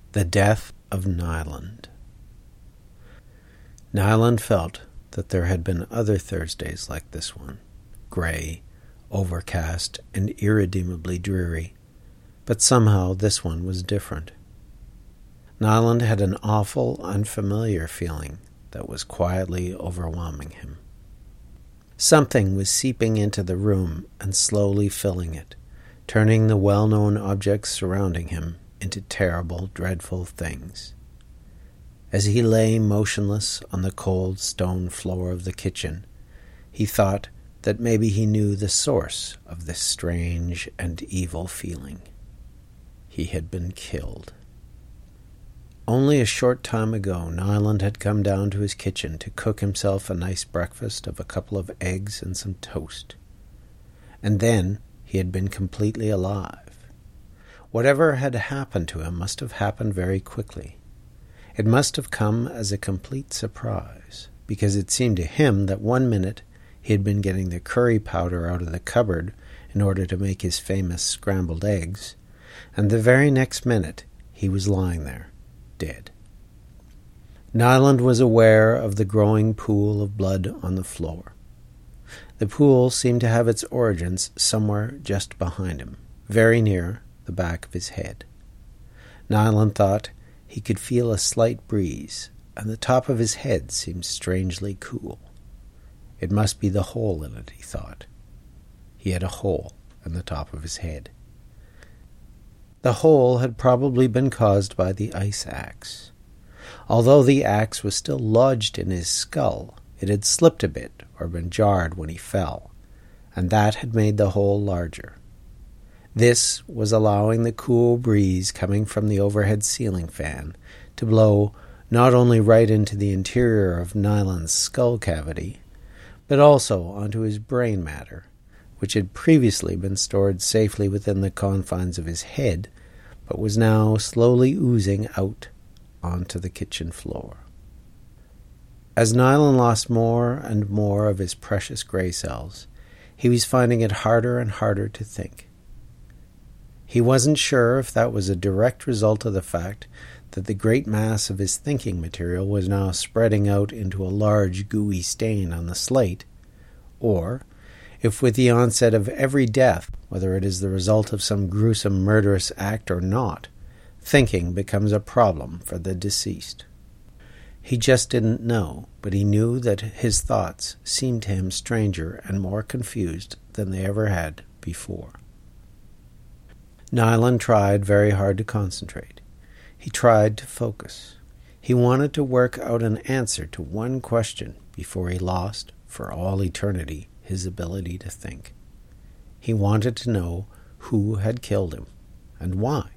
The death of Nyland. Nyland felt that there had been other Thursdays like this one, gray, overcast, and irredeemably dreary, but somehow this one was different. Nyland had an awful, unfamiliar feeling that was quietly overwhelming him. Something was seeping into the room and slowly filling it, turning the well-known objects surrounding him into terrible, dreadful things. As he lay motionless on the cold stone floor of the kitchen, he thought that maybe he knew the source of this strange and evil feeling. He had been killed. Only a short time ago, Nyland had come down to his kitchen to cook himself a nice breakfast of a couple of eggs and some toast. And then he had been completely alive. Whatever had happened to him must have happened very quickly. It must have come as a complete surprise, because it seemed to him that 1 minute he had been getting the curry powder out of the cupboard in order to make his famous scrambled eggs, and the very next minute he was lying there, dead. Nyland was aware of the growing pool of blood on the floor. The pool seemed to have its origins somewhere just behind him, very near the back of his head. Nyland thought he could feel a slight breeze, and the top of his head seemed strangely cool. It must be the hole in it, he thought. He had a hole in the top of his head. The hole had probably been caused by the ice axe. Although the axe was still lodged in his skull, it had slipped a bit or been jarred when he fell, and that had made the hole larger. This was allowing the cool breeze coming from the overhead ceiling fan to blow not only right into the interior of Nyland's skull cavity, but also onto his brain matter, which had previously been stored safely within the confines of his head, but was now slowly oozing out onto the kitchen floor. As Nyland lost more and more of his precious gray cells, he was finding it harder and harder to think. He wasn't sure if that was a direct result of the fact that the great mass of his thinking material was now spreading out into a large gooey stain on the slate, or if with the onset of every death, whether it is the result of some gruesome murderous act or not, thinking becomes a problem for the deceased. He just didn't know, but he knew that his thoughts seemed to him stranger and more confused than they ever had before. Nyland tried very hard to concentrate. He tried to focus. He wanted to work out an answer to one question before he lost, for all eternity, his ability to think. He wanted to know who had killed him, and why.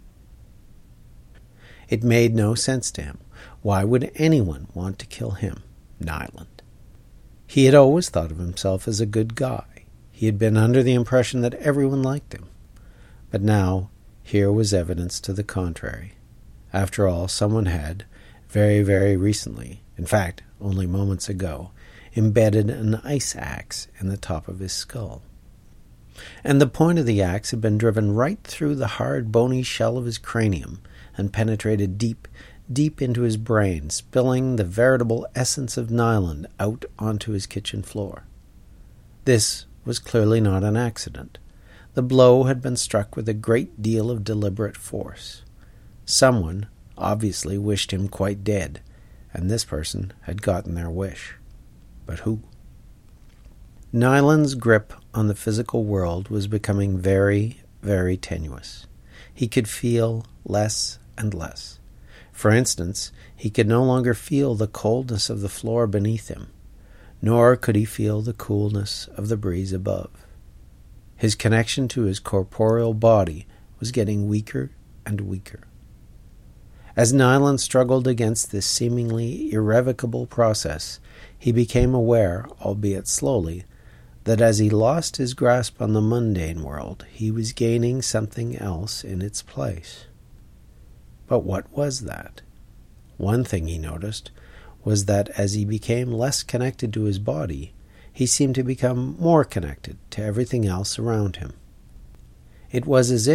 It made no sense to him. Why would anyone want to kill him, Nyland? He had always thought of himself as a good guy. He had been under the impression that everyone liked him. But now, here was evidence to the contrary. After all, someone had, very, very recently, in fact, only moments ago, embedded an ice axe in the top of his skull. And the point of the axe had been driven right through the hard, bony shell of his cranium and penetrated deep, deep into his brain, spilling the veritable essence of Nyland out onto his kitchen floor. This was clearly not an accident. The blow had been struck with a great deal of deliberate force. Someone obviously wished him quite dead, and this person had gotten their wish. But who? Nyland's grip on the physical world was becoming very, very tenuous. He could feel less and less. For instance, he could no longer feel the coldness of the floor beneath him, nor could he feel the coolness of the breeze above. His connection to his corporeal body was getting weaker and weaker. As Nyland struggled against this seemingly irrevocable process, he became aware, albeit slowly, that as he lost his grasp on the mundane world, he was gaining something else in its place. But what was that? One thing he noticed was that as he became less connected to his body, he seemed to become more connected to everything else around him. It was as if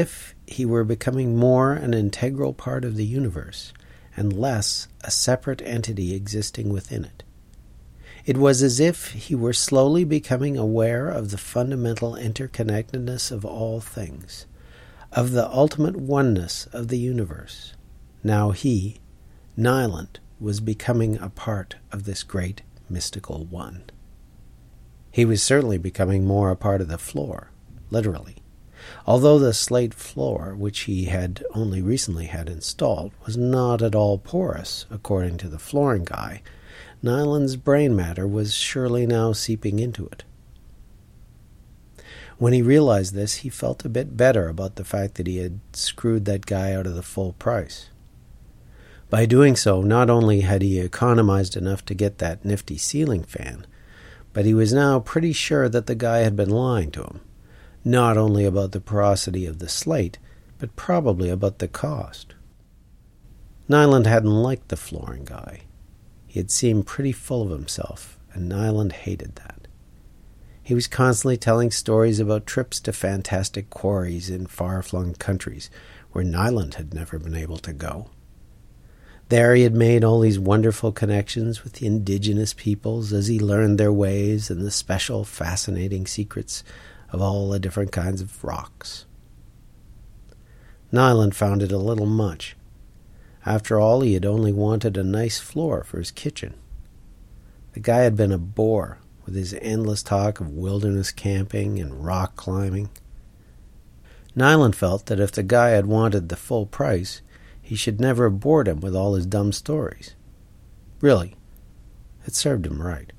he were becoming more an integral part of the universe, and less a separate entity existing within it. It was as if he were slowly becoming aware of the fundamental interconnectedness of all things, of the ultimate oneness of the universe. Now he, Nyland, was becoming a part of this great mystical one. He was certainly becoming more a part of the floor, literally. Although the slate floor, which he had only recently had installed, was not at all porous, according to the flooring guy, Nyland's brain matter was surely now seeping into it. When he realized this, he felt a bit better about the fact that he had screwed that guy out of the full price. By doing so, not only had he economized enough to get that nifty ceiling fan, but he was now pretty sure that the guy had been lying to him, not only about the porosity of the slate, but probably about the cost. Nyland hadn't liked the flooring guy. He had seemed pretty full of himself, and Nyland hated that. He was constantly telling stories about trips to fantastic quarries in far-flung countries where Nyland had never been able to go. There he had made all these wonderful connections with the indigenous peoples as he learned their ways and the special, fascinating secrets of all the different kinds of rocks. Nyland found it a little much. After all, he had only wanted a nice floor for his kitchen. The guy had been a bore, with his endless talk of wilderness camping and rock climbing. Nyland felt that if the guy had wanted the full price, he should never have bored him with all his dumb stories. Really, it served him right.